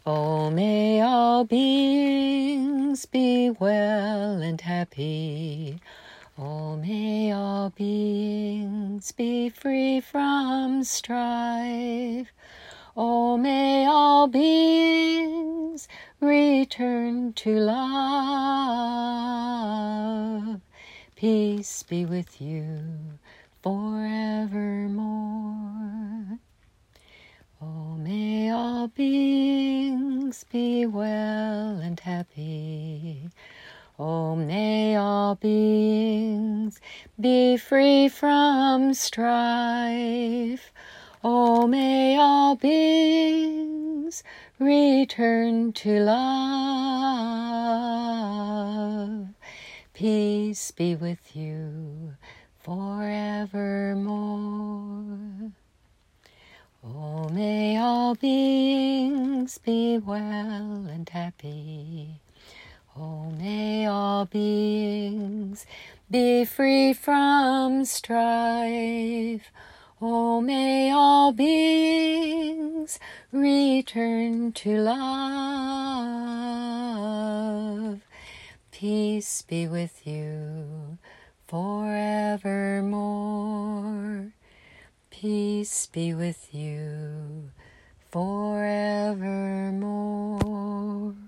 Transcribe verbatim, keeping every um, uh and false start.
Oh, may all beings be well and happy. Oh, may all beings be free from strife. Oh, may all beings return to love. Peace be with you forevermore. Oh, may all beings be well and happy. Oh, may all beings be free from strife. Oh, may all beings return to love. Peace be with you forevermore. Oh, may all beings be well and happy. Oh, may all beings be free from strife. Oh, may all beings return to love. Peace be with you forevermore. Peace be with you forevermore.